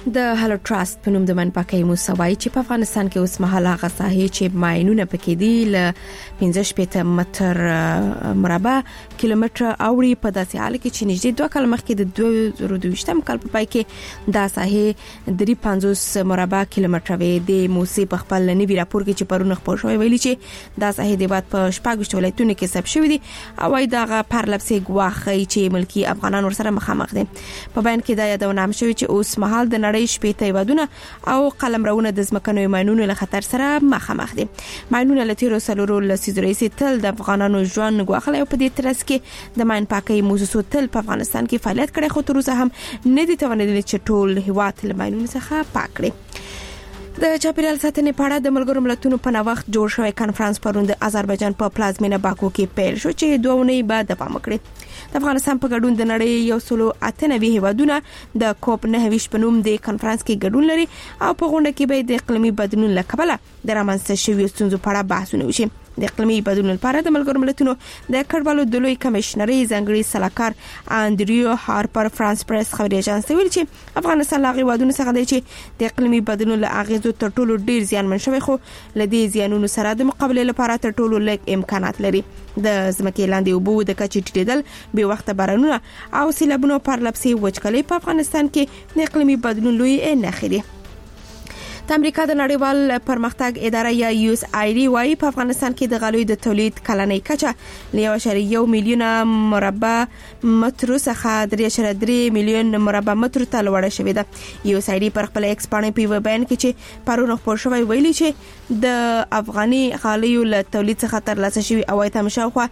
د هلو تراست په نوم د منپاکۍ موسوي چې په افغانستان کې اوس مهاله هغه ساحې چې ماینونه پکې دي ل 15 متر مربع کیلومتر اوړي په داسې حال کې چې نږدې 2 کال مخکې د 2022م کال په پای کې دا ساحې 350 مربع کیلومتر وې د موسی په خپل نوي راپور کې چې پرونه خبر شوی ویلي چې دا ساحې د باد په شپږ ولایتونو کې ثبت شوې دي او دا پرلپسې ګواخي چې ملکی افغانان ورسره مخامخ دي. په بیان کې دا یادونه شوی چې اوس مهال د نړۍ شپېته هیوادونه او قلمرونه د ځمکنیو ماینونو له خطر سره مخامخ دي. ماینونه له تیرو سلورو لسیزو راهیسې تل د افغانانو ژوند ګواخلی او په دې ترڅ کې د ماین پاکۍ موسسو تل په افغانستان کې فعالیت کړی خو تر اوسه هم نه دي توانیدلي چې ټول هیواد له ماینونو څخه پاک کړي. د چاپیریال ساتنې په اړه د ملګرو ملتونو په نوښت جوړ شوی کانفرنس پرون د آذربایجان په پلازمینه باکو کې پیل شو چې 2 اونۍ بعد دوام وکړي. د افغانستان په ګډون د نړۍ یو سلو 98 هیوادونه د کوپ 9 په نوم د کانفرنس کې ګډون لري او په غونډه کې به د اقلیمي بدلون له کبله د رامنځته شویو ستونزو په اړه بحثونه وشي. د اقلیمي بدلون لپاره د ملګرو ملتونو د کډوالو د لوی کمشنري ځانګړي سلاکار انډریو هارپر فرانس پریس خبري اژانس ویل چې افغانستان لاغي وادونه څخه دی چې د اقلیمي بدلون له اغیزو تر ټولو ډیر زیانمن شوی خو لدی زیانونو سره د مقابله لپاره تر ټولو لږ امکانات لري. د ځمکې لاندې اوبو د کچې ټیټېدل به وخت بارانونه او سیلابونو پرلپسې وچکالي په افغانستان کې د اقلیمي بدلون لوی نښې دي. د امریکا د نړیوال پرمختګ اداره یا یو اس ای ډي وايي په افغانستان کې د غلوی د تولید کلنۍ کچه ل 1.1 میلیون مربع متر څخه 3.3 میلیون مربع متر ته لوړه شوې ده. یو اس ای ډي پر خپل ایکس باندې په بیان کې چې پرونه خبر شوی ویلي چې د افغاني غالیو له تولید څخه ترلاسه شوی اوایت مشاوخه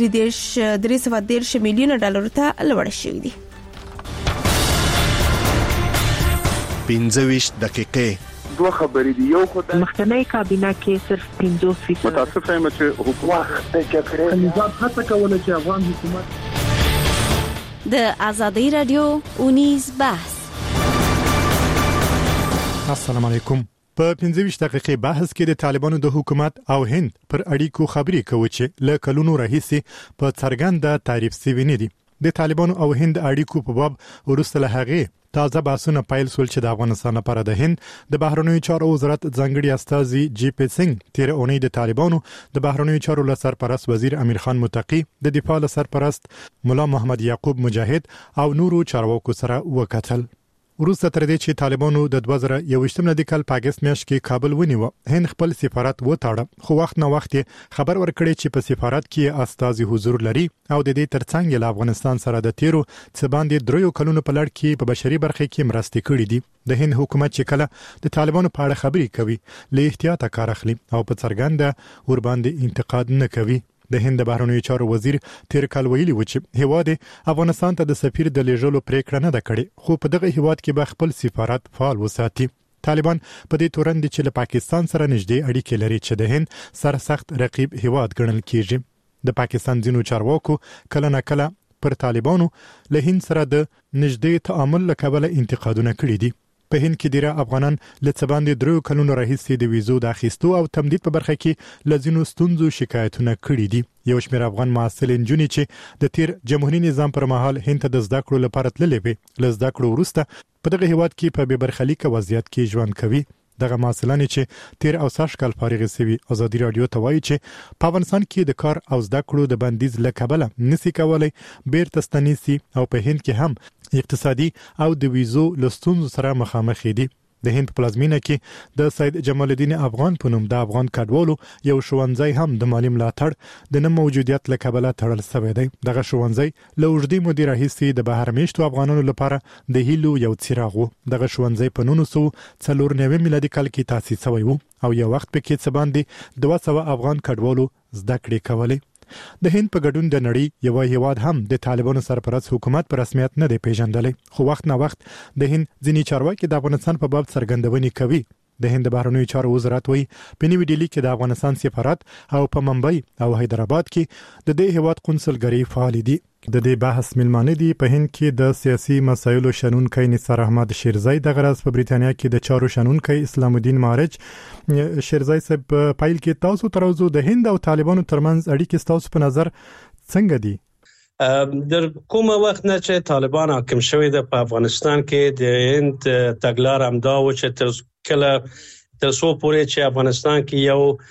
310 میلیون ډالر ته لوړه شوې دي. 15 دقیقې دوه خبرې دي. یو خو د مخکنی کابینه کې صرف 50% متاسف یم چې حکومت د نظام هڅه کوله چې افغان حکومت د ازادي رادیو اونیز بحث. السلام علیکم. په 15 دقیقې بحث کې د طالبانو د حکومت او هند پر اړیکو خبرې کوي چې له کلونو راهیسې په څرګنده تعریف شوی نه دي. د طالبانو او هند اړیکو په باب ورسته له هغه تازه بحثونه پیل شول چې د افغانستان لپاره د هند د بهرنیو چارو وزارت ځانګړي استازي جی پی سنگ تیر اونۍ د طالبانو د بهرنیو چارو له سرپرست وزیر امیر خان متقی د دفاع له سرپرست مولا محمد یعقوب مجاهد او نورو چارواکو سره وکتل. وروسته تر دې چې طالبانو د 2021 د کال په اگست میاشت کې کابل ونیو، هند خپل سفارت وتاړه خو وخت نه وخت خبر ورکړي چې په سفارت کې استازي حضور لري او د دې ترڅنګ له افغانستان سره د تیرو څه باندې 3 کلونو په لړ کې په بشري برخه کې مرستې کړې دي. د هند حکومت چې کله د طالبانو په اړه خبرې کوي له احتیاط کار اخلي او په څرګنده ور باندې انتقاد نه کوي. د هند بهرنیو چارو وزیر تیر کال ویلي و چې هیواد افغانستان ته د سفیر د لیږلو پریکړه نه ده کړې خو په دغه هیواد کې به خپل سفارت فعال وساتي. طالبان په دې تورن دي چې له پاکستان سره نږدې اړیکې لري چې د هند سره سخت رقیب هیواد ګڼل کیږي. د پاکستان ځینو چارواکو کله نه کله پر طالبانو له هند سره د نږدې تعامل لکبله انتقادونه کړي دي. په هند کې ډیره افغانان له څه باندې 3 کلونو راهیسې د ویزو د اخیستو او تمدید په برخه کې لزینو ستونزو شکایتونه کړي دي. یو شمېر افغان محصلین جونې چې د تیر جمهوریت نظام پر مهال هند ته د زده کړو لپاره تللې وي له زده کړو وروسته په دغه هیواد کې په بېبرخلیکه وضعیت کې ژوند کوي. دغه محصلان چې تیر او ساش کال فارغ شوي ازادي رادیو ته وایي چې په افغانستان کې د کار او زده کړو د بندیز لکبله نسی کولای بیرته ستنیسي او په هند کې هم اقتصادي او د ویزو لستونزو سره مخامخ دي. د هند په پلازمینه کې د سید جمال الدین افغان په نوم د افغان کډوالو یو ښوونځی هم د مالی ملاتړ د نه موجودیت له کبله تړل شوی دی. دغه ښوونځی له اوږدې مودې راهیسې د بهر میشتو افغانانو لپاره د هیلو یو څراغ و. دغه ښوونځی په 1994 میلادي کال کې تاسیس شوی و او یو وخت پکې څه باندې 200 افغان کډوالو زده کړې کولې. د هند په ګډون د نړۍ یو هیواد هم د طالبانو سرپرست حکومت په رسمیت نه دی پیژندلی خو وخت نه وخت د هند ځینې چارواکي د افغانستان په باب څرګندونې کوي. د هند بهرنیو چارو وزارت وایي په نیو ډیلی کې د افغانستان سفارت او په ممبئی او حیدرآباد کې د دې هیواد قونسلګرۍ فعال دي. د دې بحث ملمانه دي په هند کې د سیاسي مسایلو شنونکي نثار احمد شیرزای د غرض په بریتانیا کې د چارو شنونکي اسلام الدین مارج. شیرزای صاحب پایل کې تاسو تر اوسه د هند او طالبانو ترمنځ اړیکې تاسو په نظر څنګه دي؟ در کومه وخت نه چې طالبان حاکم شوی د افغانستان کې د هند تګلار همدا و چې تر څو پورې چې افغانستان کې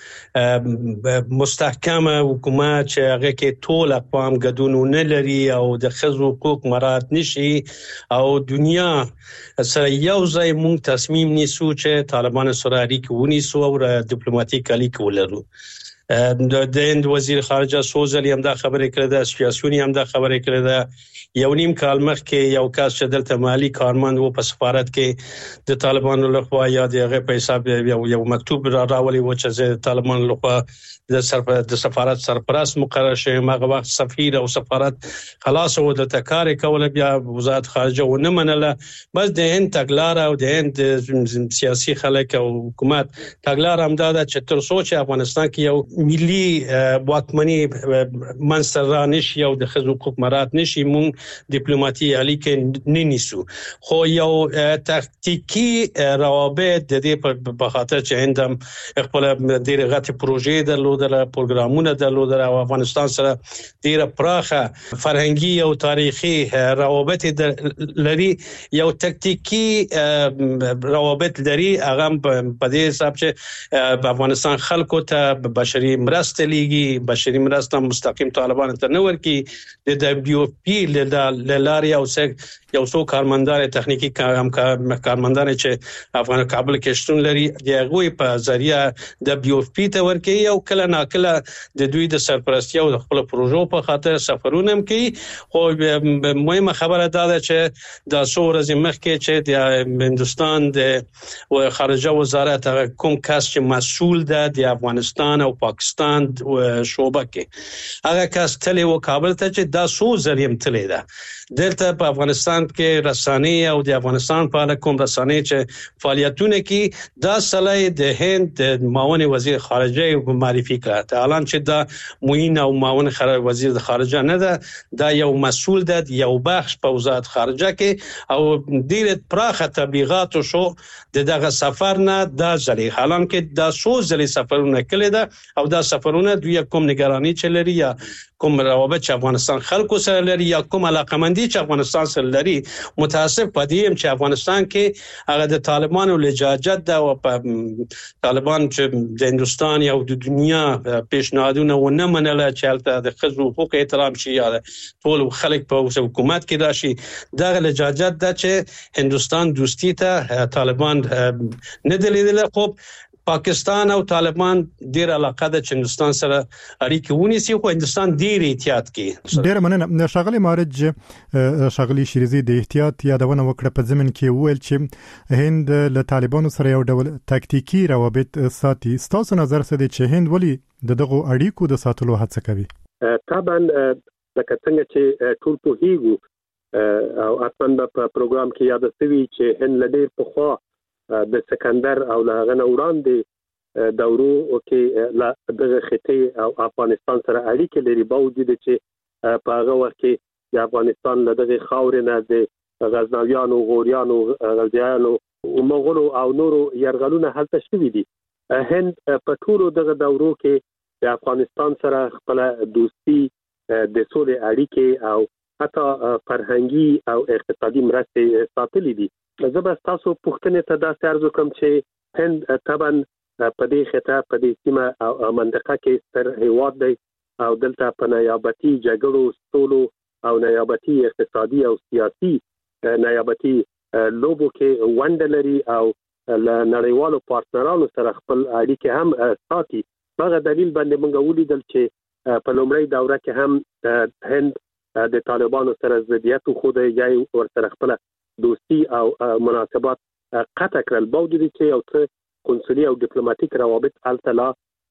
یو مستحکم حکومت چې هغه کې ټول اقوام ګډون نه لري او د ښځو حقوق مراعات نشي او دنیا سره یو ځای مونږ تصمیم نیسو چې طالبان سره اړیکې ونیسو او ډیپلوماټیک اړیکې ولرو. د هند وزیر خارجه سوزلی هم دا خبرې کړې ده، سیاسيونی هم دا خبرې کړې ده. یو نیم کال مخکې یو کس چې دلته مالی کارمند و په سفارت کې د طالبانو لخوا یا د هغه په حساب یو مکتوب راولي و چې طالبانو لخوا د سفارت سرپرست مقرر شوی. هغه وخت سفیر او سفارت خلاص و د تکار کوله، بیا وزارت خارجه و نه منله. بس د هند تګلار او د هند سیاسي خلک او حکومت تګلار هم دا چې تر څو چې افغانستان کې یو ملي واکمني منځته رانشي او د ښځو حقوق مراعات نشي، مونږ ډیپلوماټي اړیکې نه نیسو. خو یو تاکتیکي روابط د دې په خاطر چې هند هم خپل ډېرې غټې پروژې درلودله، پروګرامونه درلودل او افغانستان سره ډېره پراخه فرهنګي او تاریخي روابط لري. یو تاکتیکي روابط لري، هغه په دې حساب چې په افغانستان خلکو ته بشري مرسته لیږي، بشري مرسته مستقیم طالبان ته نه ورکي. د دبليو اف پی لاري او یو څو کارمندان تخنیکی کارمندان چې افغان کابل کې شتون لري د هغوی په ذریعہ دبليو اف پی ته ورکي او کله ناکله د دوی د سرپرستی او خپل پروژو په خاطر سفرونه هم کوي. خو مهمه خبره ده چې د څو ورځې مخکې چې د هندستان د خارجه وزارت کوم کس چې مسؤل ده د افغانستان او پاکستان شعبه کې، هغه کس تلی و کابل ته چې دا څو ځلې تلی ده. دلته په افغانستان کې رسانې او د افغانستان په اړه کوم رسانې چې فعالیتونه کوي، دا سړی د هند معاون وزیر خارجه معرفي کړ. اعلان چې دا معین او معاون وزیر د خارجه نه ده، دا یو مسؤل ده یو بخش په وزارت خارجه کې او ډېر پراخه تبلیغات شو دغه سفر نه دا ځلې، حالان کې دا څو ځلې سفرونه کړي ده او دا سفرونه دوی کوم نگرانی چلري یا کوم روابط چې افغانستان خلکو سره لري یا کوم علاقمندي چې افغانستان سره لري. متاسف پدیم چې افغانستان کې هغه د طالبانو لجاجت ده او طالبان چې د هندستان او د دنیا پیشنهادونه ونه منله چې د ښځو حقوق احترام شي یا ټول خلک په حکومت کې راشي. دغه لجاجت ده چې هندستان دوستی ته طالبان نه دلیدل. خب پاکستان او طالبان ډیر علاقه ده چې هندستان سره اړیکې ونیسي، خو هندستان ډیر احتیاط کوي. ډیر مننه شاغلی مارج شاغلی شریزي د احتیاط یادونه وکړه په ضمن کې ویل چې هند له طالبانو سره یو ډول تاکتیکي روابط ساتي. ستاسو نظر څه دی چې هند ولې دغه اړیکو د ساتلو هڅه کوي؟ طبعا لکه څنګه چې ټول په هیګو او اصلا په پروګرام کې یاد شوی چې هند لدې په خوا د سکندر او لغنه وړاندې دورو کې لا دغه خطې او افغانستان سره اړیکې لري، باوجود چې په هغه وخت کې د افغانستان له دغه خاورې نه د غزنویانو، غوریانو، غلجیانو او مغولو او نورو یرغلونه هلته شوي دي. هند په ټولو دغه دورو کې د افغانستان سره خپل دوستي، د سولې اړیکې او حتی فرهنګي او اقتصادي مرستې ساتلې دي. زه به تاسو پوښتنې ته داسې عرض وکړم چې هند طبعا په دې خطه په دې سیمه او منطقه کې ستر هیواد دی او دلته په نیابتي جګړو، سولو او نیابتي اقتصادي او سیاسي نیابتي لوبو کې ونډه لري او له نړیوالو پارتنرانو سره خپل اړیکې هم ساتي. هغه دلیل باندې موږ ولیدل چې په لومړۍ دوره کې هم هند د طالبانو سره ضدیت خو د یای ورسره خپل دوستی او مناسبات قطع کړل، باوجود چې یو څه قنصلي او ډیپلوماټیک روابط التلا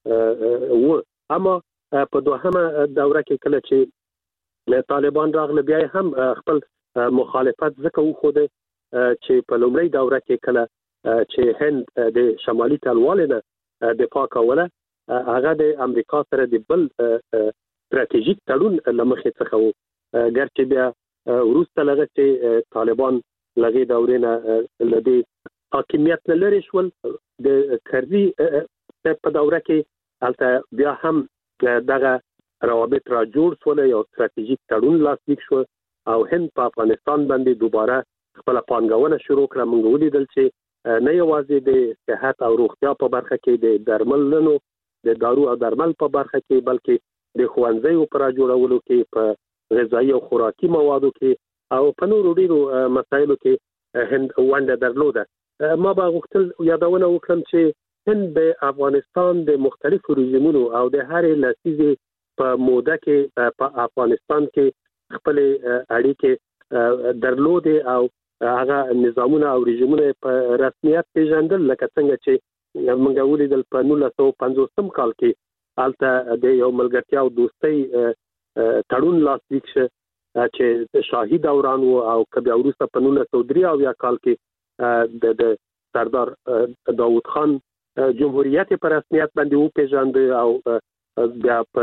و. اما په دوهمه دوره کې کله چې طالبان راغله بیا هم خپل مخالفت ځکه وخوده چې په لومړۍ دوره کې کله چې هند د شمالي تلوالې نه دفاع کوله، هغه د امریکا سره د بل ستراتیژیک تړون لمخې څخه و. ګرچې بیا وروسته لږ چې طالبان لغې دورې نه لدې حاکمیت نه لري شول، د کرزي په دوره کې البته بیا هم دغه روابط را جوړ شول، یو ستراتیژیک تړون لاسلیک شو او هند په افغانستان باندې دوباره خپل پانګونه شروع کړه. موږ ولیدل چې نه یوازې د صحت او روغتیا په برخه کې د درملنو د دارو او درمل په برخه کې بلکې د ښوونځیو پر جوړولو کې، په غذایی او خوراکي موادو کې او په نورو ډیرو مسایلو کې هند ونډه درلوده. ما به غوښتل یادونه وکړم چې هند د افغانستان د مختلفو رژیمونو او د هرې لسیزې په موده کې په افغانستان کې خپل اړیکې درلودې او هغه نظامونه او رژیمونه په رسمیت پیژندل، لکه څنګه چې موږ ولیدل په 1950 کال کې البته د یو ملګرتیا او دوستۍ تړون لاسلیک شو چې شاهي دوران او کبه وروسته په 1983 کال کې د سردار داوود خان جمهوریت په رسمیت باندې وپیژند او بیا په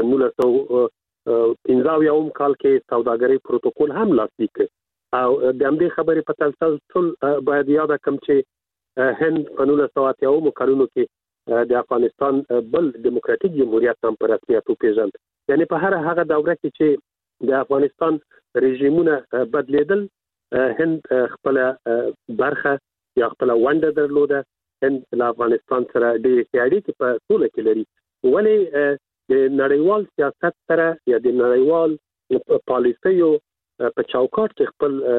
1915 کال کې سوداګرۍ پروتوکول هم لاسلیک کړ. او د همدې خبرې په تسلسل باید یاد کړم چې هند په 1980 کلونو کې د افغانستان بل دیموکراتیک جمهوریت هم په رسمیت وپیژند. یعنی په هر هغه دوره کې چې د افغانستان رژیمونه بدلیدل، هند خپل برخه یا خپل ونډه درلوده. هند له افغانستان سره ډېرې اړیکې په ټوله کې لري، ولې د نړیوال سیاست سره یا د نړیوال پالیسیو په چوکاټ کې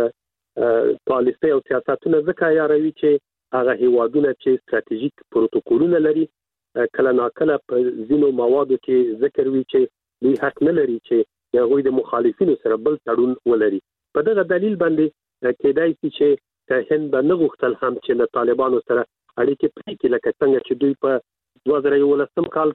خپل پالیسي او سیاستونه ځکه یاروي چې هغه هیوادونه چې ستراتیژیک پروتوکولونه لري کله ناکله په ځینو موادو کې ذکر وي چې دوی حق نه لري چې هغوی د مخالفینو سره بل تړون ولري. په دغه دلیل باندې کېدای شي چې هند به نه غوښتل هم چې له طالبانو سره اړیکې پرې کړي، لکه څنګه چې دوی په 2011 کال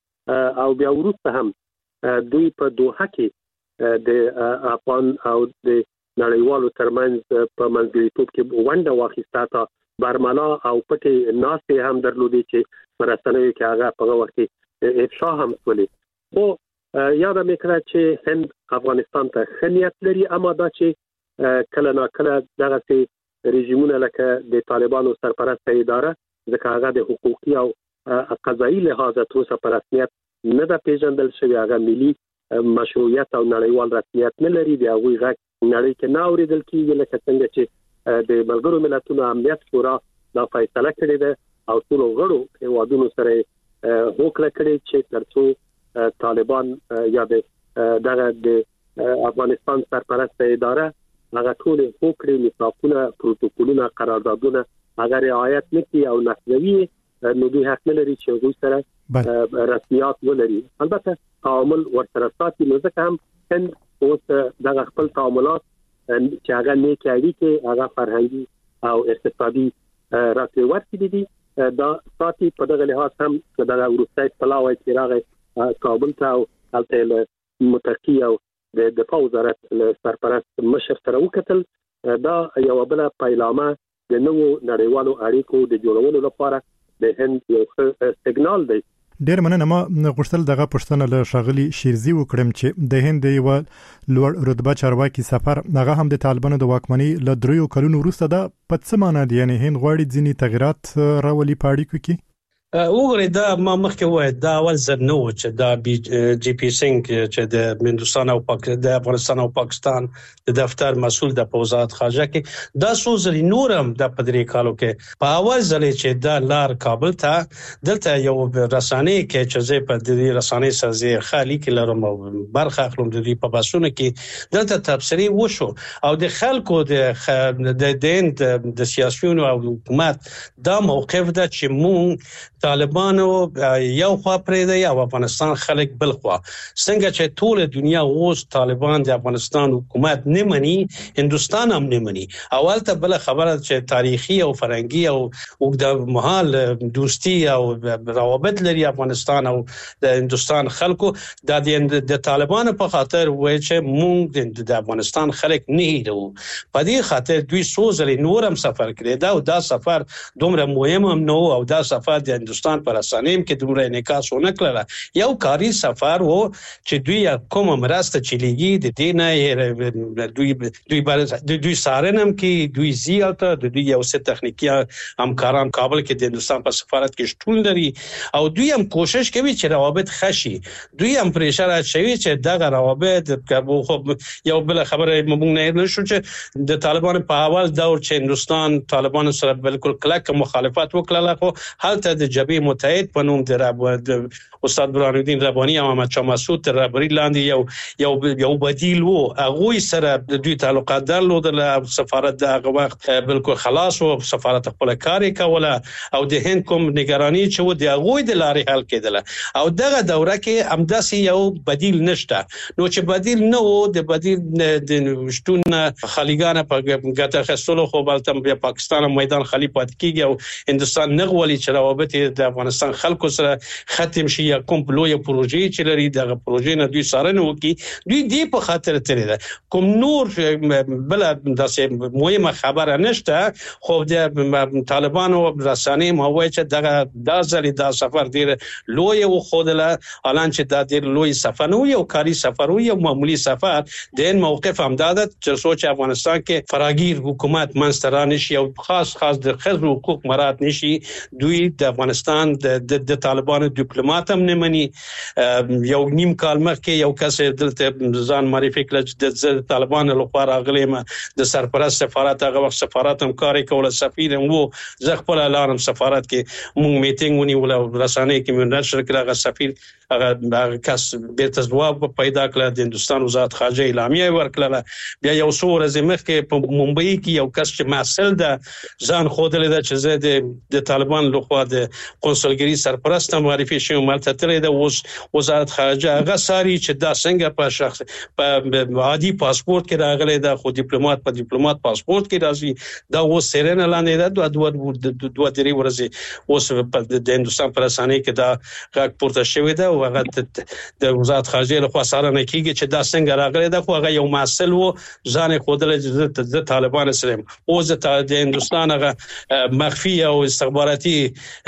کې او بیا وروسته هم دوی په دوحه کې د افغان او د نړیوالو ترمنځ په منځګړیتوب کې ونډه واخیسته. تا برملا او پټې ناستې هم درلودې چې په رسنیو کې هغه په وخت کې افشا هم شولې. خو یاد مې کړه چې هند افغانستان ته ښه نیت لري، اما دا چې کله ناکله دغسې رژیمونه لکه د طالبانو سرپرسته اداره ځکه هغه د حقوقي او قضایي لحاظ تر اوسه په رسمیت نه ده پیژندل شوی، هغه ملي مشروعیت او نړیوال رسمیت نه لري، د هغوی غږ نړۍ کې نه اورېدل کېږي، لکه څنګه چې د ملګرو ملتونو امنیت شورا دا فیصله کړې ده او ټولو غړو هیوادونو سره هوکړه کړې چې تر څو طالبان یا دغه د افغانستان سرپرسته اداره هغه ټول هوکړې، میثاقونه، پروتوکولونه، قراردادونه هغه رعایت نه کوي او نقضوي، نو دوی حق نه لري چې هغوی سره رسمیات ولري. البته تعامل ورسره ساتي، نو ځکه هم هند اوس دغه خپل تعاملات چې هغه نیک اړیکې، هغه فرهنګي او اقتصادي راته ورته دي دا ساتي. په دغه لحاظ هم دغه وروستی اطلاع چې راغی کابل ته او هلته له متقي او د دفاع وزارت له سرپرست مشر سره وکتل، دا یو بل پیلامه د نوو نړیوالو اړیکو د جوړولو لپاره د هند یو سیګنال دی. ډېر مننه. ما غوښتل دغه پوښتنه له ښاغلي شیرزي وکړم چې د هند یو لوړ رتبه چارواکي سفر هغه هم د طالبانو د واکمنۍ له 3 کلونو وروسته دا په څه معنی دی؟ یعنی هند غواړي ځینې تغیرات راولي په اړیکو کې؟ وګورئ، دا ما مخکې وویل دا اول ځل نه و چې دا جی پی سنګ چې د هندوستان او د افغانستان او پاکستان د دفتر مسؤل د وزارت خارجه کې دا څو ځلې نور هم د 3 کالو کې په اول ځل چې دا لار کابل ته دلته یو رسانې کې چې زه په دې رسانې سره خالي کې لرم او برخه اخلم د دې په باسونه کې دلته تبصري وشو او د خلکو د سیاسيونو او حکومت دا موقف ده چې مونږ طالبانو یو خوا پرې دی او افغانستان خلک بل خوا. څنګه چې ټول دنیا اوس طالبان د افغانستان حکومت نه مني، هندوستان هم نه مني. اول ته بل خبره چې تاریخي او فرهنګي او اوږده مهال دوستی او روابط لري افغانستان او د هندوستان خلکو، د طالبانو په خاطر وایي چې مونږ د افغانستان خلک نه هیرو. په دې خاطر دوی څو ځلې نور هم سفر کړی دا او دا سفر دومره مهم هم نه او دا سفر د هندستان پر اسانیم کې دومره انعکاس ونه کړل. یو کاری سفر وو چې دوی کوم مرسته چلیږي د دینه دوی سارنم کې دوی زیاته د دوی یو څه تخنیکی همکاران کابل کې د هندستان په سفارت کې شتون لري او دوی هم کوشش کوي چې روابط خشي. دوی هم پریشر اچوي چې دغه روابط خو یو بل خبره مونږ نه نشو چې د طالبان په اول دور چې هندستان طالبان سره بالکل کلک مخالفت وکړه، خو هلته د جبهه متحد په نوم د استاد برهان الدین ربانی او احمد شاه مسعود رهبری لاندې یو بدیل وو. هغه سره دوی تعلقات درلودل. سفارت دغه وخت بالکل خلاص او سفارت خپل کار کوله او د هند کوم نگرانی چې و د هغه د لارې حل کېدله او دغه دوره کې امداسي یو بدیل نشته. نو چې بدیل نه وو د بدیل د شتون خلیګان په ګټه خستلو خو بلته بیا پاکستان میدان خلی پات کیږي او هندستان نغولي چې روابط د افغانستان خلکو سره ختم شي یا کوم لوی پروژې چې لري دغه پروژې نه دوی سارنه وکي. دوی دی په خاطر ترې ده کوم نور بل داسې مهمه خبره نشته. خو د طالبانو رسانې موای چې دغه دا سفر ډیر لوی او خودله الان چې دا ډیر لوی سفر نو یو کاری سفر او یو معمولی سفر د این موقف هم دادت چې سوچ افغانستان کې فراگیر حکومت منستران نشي او خاص د خزو حقوق مراعات نشي. دوی د افغانستان د طالبانو ډیپلوماټ هم نه مني. یو نیم کال مخکې یو کس دلته ځان معرفي کړ چې د طالبانو لپاره راغلی ما د سرپرست سفارت هغه وخت سفارت هم کار کوله سفیر وو زه خپل اعلان سفارت کې مونږ میټینګ ونیول رسانې کې مونږ نشر کړ هغه سفیر هغه کس بیرته ځواب پیدا کړ د هندستان وزارت خارجه اعلامیه ورکړه. بیا یو څو ورځې مخکې په ممبئی کې یو کس چې مسل ده ځان خوده ده چې زه د طالبان لخوا د قونسلګری سرپرست معرفي شوم ملته ترې ده اوس وزارت خارجه هغه ساري چې دا څنګه په شخص په عادي پاسپورت کې راغلی ده خو ډیپلوماټ په ډیپلوماټ پاسپورت کې راځي دا اوس سرنه لاندې ده دوه درې ورځې اوس د هندستان پر اسانه کې دا غږ پورته شوی ده او هغه د وزارت خارجه لخوا سارنه کیږي چې دا څنګه راغلی ده خو هغه یو مسل وو ځان خودل د طالبان سره او د هندستان هغه مخفي او استخباراتي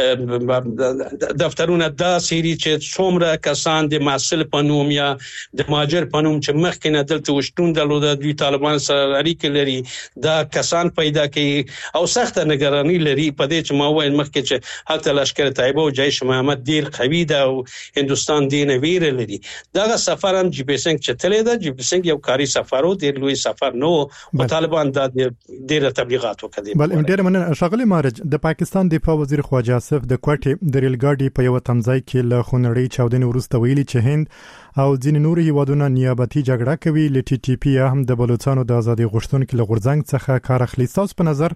دفترونه دا سری چې څومره کسان د مسل پنوم یا د ماجر پنوم چې مخکې نه دلته وشتون درلوده دوی طالبان سره اړیکې لري دا کسان پیدا کوي او سخت نگرانی لري په دې چې ما وایي مخکې چې حتی لشکره طیبه او جیش محمد ډیر قوي ده او هندستان دین ویر لري. دا سفر هم جی پی سنگ چې تللی ده. جی پی سنگ یو کاری سفر او ډیر لوی سفر نو او طالبان د ډیر تبلیغات وکړي. بل ډیر مننه شغله مارج د پاکستان دفاع وزیر خواجه آصف د کوټې د ریل ګاډي په یو تمځای کې له خونړۍ چاودنې وروسته ویلي چې هند او ځینې نور هیوادونه نیابتي جګړه کوي. ل ټي ټي پی هم د بلوچستان د ازادي غوښتونکو له غورځنګ څخه کار اخلي. تاسو په نظر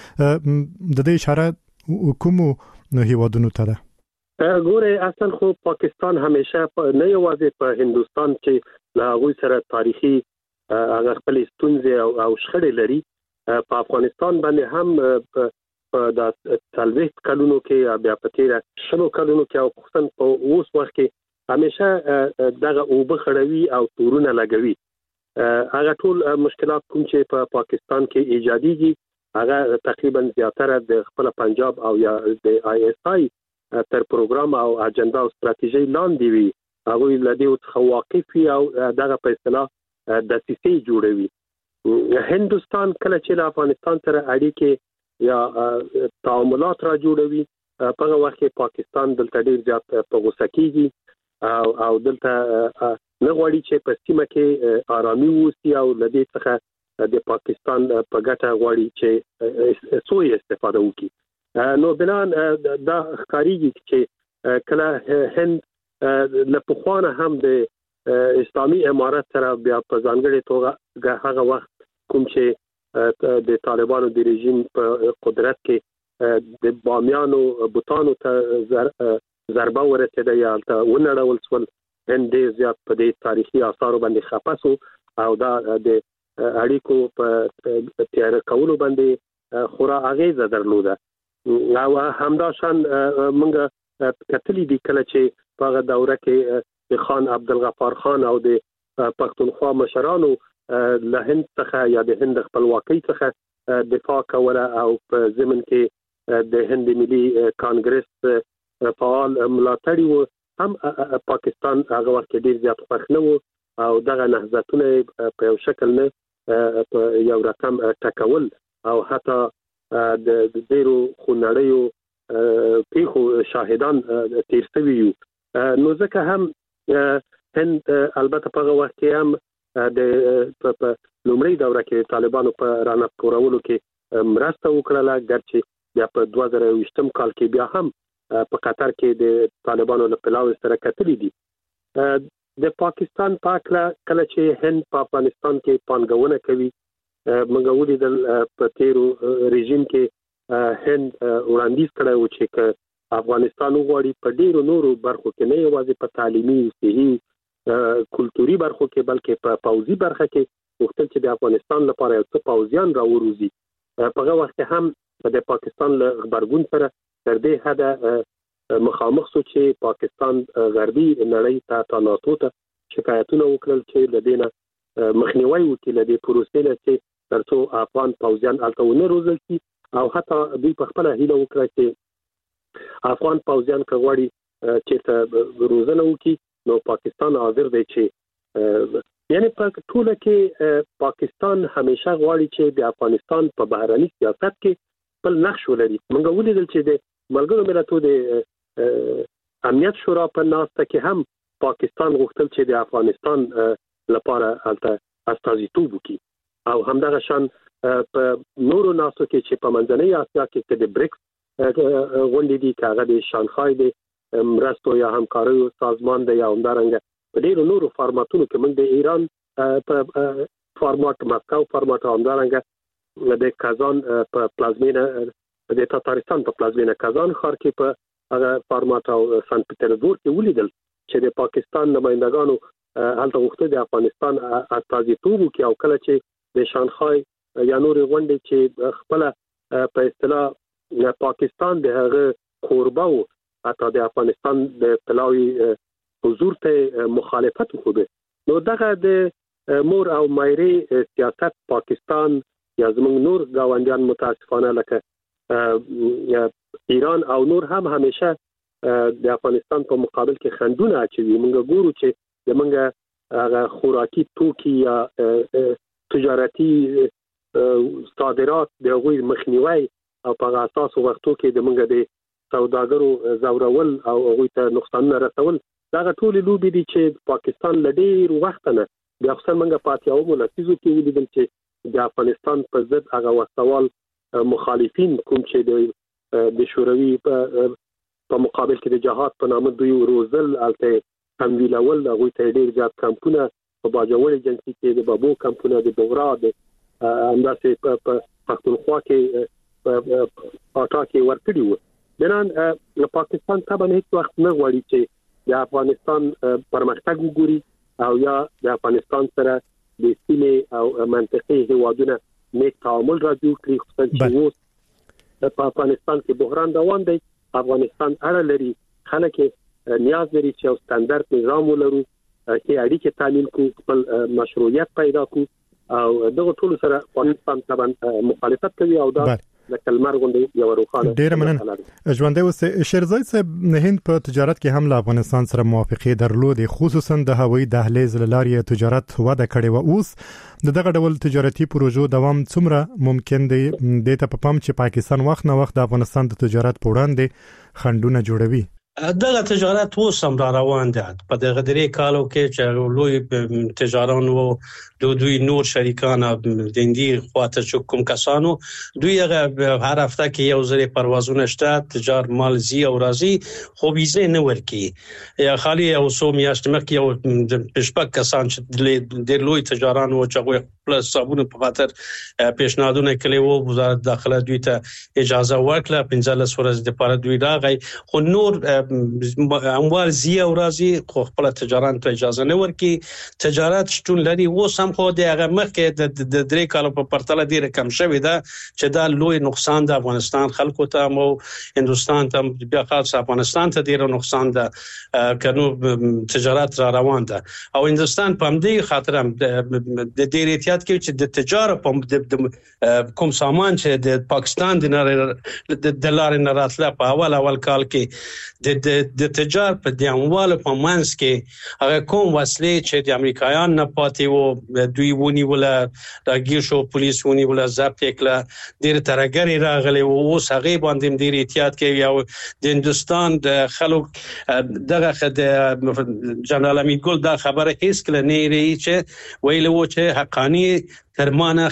د دې اشاره کومو هیوادونو ته ده؟ ګوره اصلا خو پاکستان همیشه نه یوازې په هندستان کې له هغوی سره تاریخي هغه خپل ستونزې او شخړې لري. په افغانستان باندې هم په د 30 کلونو کې بیا په تیر 10 کلونو کې او خصوصا په اوس وخت کې همیشه دغه اوبه خړوي او تورونه لګوي. هغه ټول مشکلات کوم چې په پاکستان کې ایجاديږي هغه تقریبا زیاتره د خپل پنجاب او یا د آی اس آی تر پروګرام او اجنډا او ستراتیژي لاندې وي. هغه لدی او واقف او دغه په اصطلاح د سیسي جوړوي. هندستان کله چې له افغانستان سره اړیکې یا تعاملات را جوړوي په هغه وخت کې پاکستان دلته ډیر زیات په غوسه کیږي او دلته نه غواړي چې په سیمه کې آرامي ووسي او لدی څخه د پاکستان په ګټه غواړي چې سوء استفاده وکړي. نو بلان دا ښکاریږي چې کله هند له پخوانه هم د اسلامي امارت سره بیا په ځانګړي توګه هغه وخت کوم چې د طالبانو د رژیم په قدرت کې د بامیانو بوتانو ته ضربه ورسېده یا ته ونړول شول. هند زیات په دې تاریخي آثارو باندې خپاسو او دا د اړیکو په تیار کولو باندې خورا اغیزه درلوده. او همدا شان موږ کتلی دي کله چې په هغه دوره کې د خان عبدالغفار خان او د پښتونخوا مشرانو له هند څخه یا د هند خپلواکۍ څخه دفاع کوله او په ضمن کې د هند ملي کانګرس فعال ملاتړي وو هم پاکستان هغه وخت ډیر زیات خوښ نه وو او دغه نهضتونه په یو شکل نه په یو رقم ټکول او حتی د ډیرو خونړیو پیښو شاهدان تیر شوي یو. نو ځکه هم هند البته په هغه وخت کې هم د لومړی دوره کې طالبانو په رانه کورولو کې مرسته وکړه، ګرچې بیا په 2020 کال کې بیا هم په قطر کې د طالبانو له پلاوي سره کتلې دي. د پاکستان پاکله کله چې هند په افغانستان کې پانګونه کوي، موږ ولیدل په تیرو رژیم کې هند وړاندیز کړی و چې افغانستان وغواړي په ډیرو نورو برخو کې نه یوازې په تعلیمي، صحي، کلتوري برخو کې بلکې په پوځي برخه کې وختل چې د افغانستان لپاره یو څه پوځیان راوروزي. په هغه وخت هم د پاکستان له خبرګون سره تر دې حده مخامخ شو چې پاکستان غربي نړۍ ته ناتو ته شکایتونه وکړل چې لدينا مخنیوي وکړي د پروسې نه چې ترڅو افغان پوځیان الته ونه روزل شي او حتی دوی په خپل هیله وکړه چې افغان پوځیان کغواړي چې روزنه وکړي نو پاکستان حاضر دی چې یعنی په ټوله کې پاکستان همیشه غواړي چې د افغانستان په بهرني سیاست کې خپل نقش ولري. موږ ولیدل چې د ملګرو ملتونو د امنیت شورا په ناسته کې هم پاکستان غوښتل چې د افغانستان لپاره الته استازیتوب وکړي او همدغه شان په نورو ناستو کې چې په منځنۍ اسیا کې د بریکس غونډې دي، کاغه د شانګهای د مرستو یا همکاریو سازمان د یا همدارنګه په ډیرو نورو فارماتونو کې موږ د ایران په فارمات مسکو فارمات همدارنګه د کازان په پلازمینه د تاتارستان په پلازمینه کازان ښار کې په هغه فارمات او سن پټرزبورګ کې ولیدل چې د پاکستان نمائندګانو هلته غوښتل د افغانستان استازیتوب وکړي او کله چې د شانګهای یا نورې غونډې چې خپل په اصطلاح پاکستان د هغه کوربه و حتی د افغانستان د پلاوي حضور ته مخالفت وکړي، نو دغه د مور او مایري سیاست پاکستان یا زموږ نور گاونډیان متاسفانه لکه ایران او نور هم همیشه د افغانستان په مقابل کې خندونه اچوي. موږ ګورو چې د موږ خوراکي توکي یا تجارتي صادرات د غوي مخنیوي او په اساس وختو کې د موږ د سوداګرو زورول او هغه ته نقصان رسول دا ټول لوبي دي چې پاکستان لډیر وخت نه د اکثر منګه پاتیاو ملتیزو کې ولیدل چې د افغانستان په ضد هغه وسوال مخالفین کوم چې د شوروي په مقابل کې د جهاد په نامه دوی روزل الته تمویلول هغه ته ډیر زیات کمپونه په باجوړ جنسي کې د بابو کمپونه د بغرا د انداسه په پښتونخوا کې پاټا کې ورکړي وو. دنان پاکستان طبعا هیڅ وخت نه غواړي چې د افغانستان پرمختګ وګوري او یا د افغانستان سره د سیمې او منطقي هیوادونو نیک تعامل راځي خصوصا چې اوس په افغانستان کې بحران روان دی. افغانستان اړه لري خلک نیاز لري چې یو ستاندرد نظام ولرو چې اړیکې تامین کړو، خپل مشروعیت پیدا کړو او دغه ټول سره افغانستان طبعا مخالفت کوي او دا لکلمر غونډه یو روخانه ډیر مننه. ژوندۍ اوسه شیرزای صاحب، هند په تجارت کې هم له افغانستان سره موافقه درلودې، خصوصا د هوایي دهلیز لارې تجارت وده کړې و. اوس دغه ډول تجارتي پروژو دوام څومره ممکن دی؟ د ته په پام چې پاکستان وخت نه وخت د افغانستان د تجارت په وړاندې خنډونه جوړوي. دغه تجارت اوس هم روان دي په دغه درې کالو کې چې لوی تجاران او دوی نور شریکان د هندي خواته چې کوم کسانو دوی هر هفته کې یو ځل پروازونه شته، تجار مال زی او راضي خو ویزه نه ورکي یا خالي او سو میاشت مخکې یو پښپک کسان چې د لوی تجاران او چې پلس صابونه په خاطر پیشنهادونه کړي وو، وزارت داخله دوی ته اجازه ورکړه 15 ورځې لپاره دوی راغی، خو نور اموال زی او راضي خو خپل تجاران ته اجازه نه ورکي. تجارت شتون لري اوس هم خو د هغه مخکې د درې کالو په پرتله ډیره کم شوې ده چې دا لوی نقصان د افغانستان خلکو ته او هندستان ته بیا خاص افغانستان ته ډیره نقصان ده کنو تجارت را روان ده او هندستان په دې خاطر هم د ډیره احتیاط کوي چې د تجارت په کوم سامان چې د پاکستان د لارې نه راتله په اول کال کې د تجارت په دیاموالو په منځ کې هغه کوم وسلې چې د امریکایان نه پاتې وو دوی ونیول راګیر شو پولیس ونیول ضبط کړه ډیر ترګری راغلی او اوس هغه باندې ډیر احتیاط کوي او د هندستان د خلک دغه د جنرال امید ګل دا خبره هیڅ کله نه لري چې ویلو چې حقانی ترمانه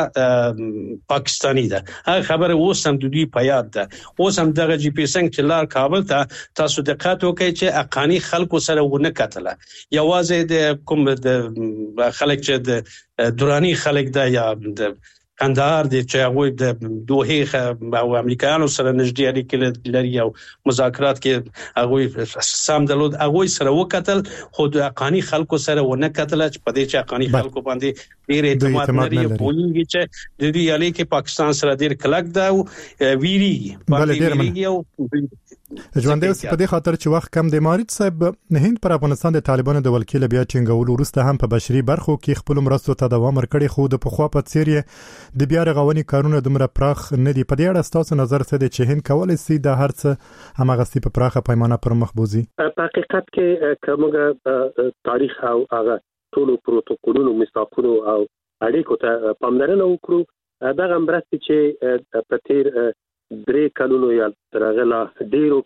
پاکستانی ده هغه خبره اوس هم د دوی په یاد ده اوس هم دغه جی پی سنگ چې لار کابل ته تاسو دقت وکړئ چې حقانی خلکو سره ونه کتله یوازې د کوم د خلک چې د دورانی خلک ده یا د کندهار د چاغوي د دوه او امریکایانو سره نږدې اړیکې لري او مذاکرات کې هغه سم دلود هغه سره وکتل خو د حقانی خلکو سره ونه کتل چې په دې چې حقانی خلکو باندې ډیر اعتماد لري پولیږي چې د دې اړیکې کې پاکستان سره ډیر کلک ده او ویریږي او ژوندې اوس په دې خاطر چې وخت کم دی مارچ صاحب هند پر افغانستان د طالبانو د ولکیل بیا ټینګول وروسته هم په بشري برخو کې خپل مرستو ته دوام ورکړي خو د پخوا په څیر د بیا رغونې کارونه دومره پراخ نه دي په دې اړه تاسو نظر څه دی چې هند کولای شي د هر څه همغه په پراخه پیمانه پر مخ بوزي په حقیقت کې کومه تاریخ او هغه ټول پروتوکولونو میثاقونو او اړیکو ته پاملرنه وکړو دا مرستې چې په تیر 3 کلونو یا ترغلا ډیرو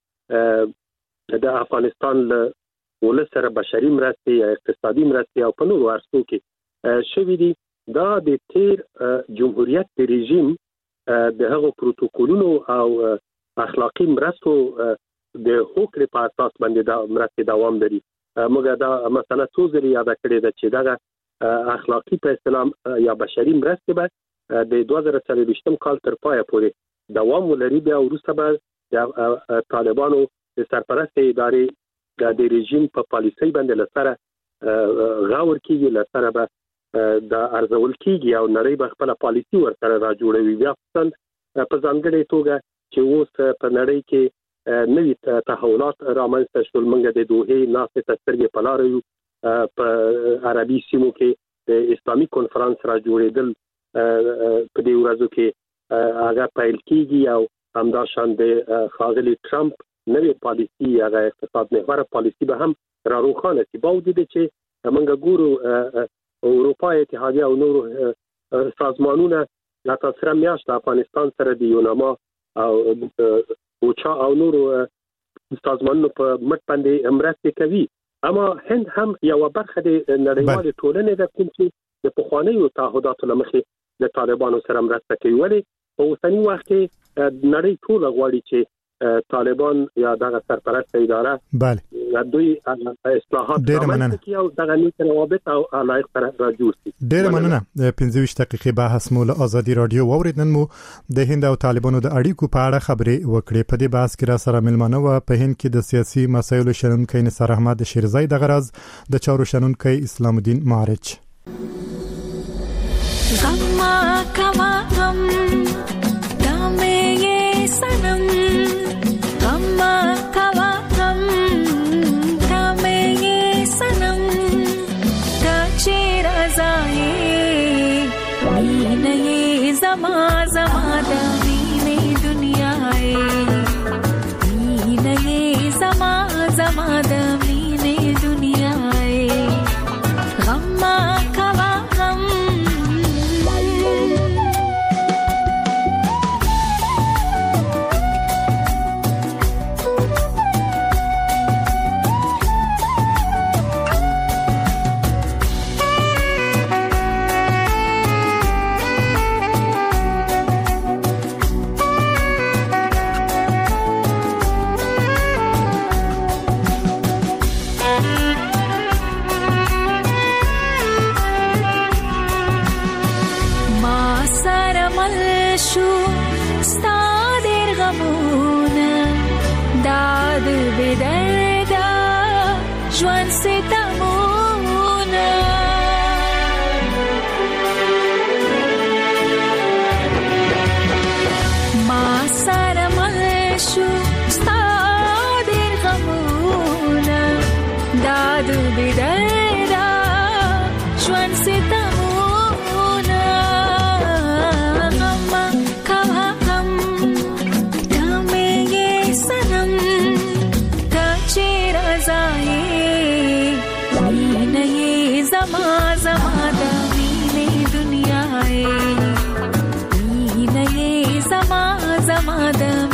کې د افغانستان له ولسره بشري مرستې یا اقتصادي مرستې او په نورو ارسو کې شوې دي دا د تیر جمهوریت د رژیم د هغو پروتوکولونو او اخلاقی مرستو د هوکړې په اساس باندې دا مرستې دوام لري موږ دا مثلا څو ځله یاد کړی دا چې دا اخلاقی په اسلام یا بشري مرستې به د 2023 کال تر پایه پورې دوام ولري بیا وروسته به د طالبانو د سرپرست ادارې د رژیم په پالیسۍ باندې لسره غاور کیږي لسره به د ارزول کیږي او نړۍ به خپل پالیسي ورسره را جوړوي بیا په ځانګړې توګه چې اوس په نړۍ کې نوې تحولات رامنځته شول موږ د دوه ناسې تسترګې په لار یو په عربي سیمو کې د اسلامي کنفرانس را جوړېدل په دې ورځو کې هغه پیل کیږي او همداشان د خاغلی ټرمپ نوې پالیسي هغه اقتصاد محور پالیسي به هم را روښانه شي باوجود چې موږ ګورو اروپا اتحادیه او نورو سازمانونه لا تاسو میاشت افغانستان سره د یوناما او اوچا او نورو سازمانونو په مټ باندې مرسته کوي اما هند هم یو برخه د نړیوال ټولنې د کوم چې د پخوانیو تعهداتو لمخې د طالبانو سره مرسته کوي ولی په اوسنی وخت کې نړۍ ټول غواړي چې طالبان یا دغه سرپرست اداره بله دوی اصلاحات کوي او دغه نیت روابط او علایق سره راجور شي ډیر مننه 15 دقیقې بحث مو له ازادي رادیو ووریدن مو د هند او طالبانو د اړیکو په اړه خبرې وکړې په دې بحث کې را سره ملمنه و په هند کې د سیاسي مسایلو شنونکي نثار احمد شیرزای د غرض د چارو شنونکي اسلام الدین معرج غما کما غم دامه یہ سنم غما کما غم دامه یہ سنم کچے رضائے مین یہ زما زما دمین دنیا مین یہ زما زما دمین دنیا غما کما غم زما د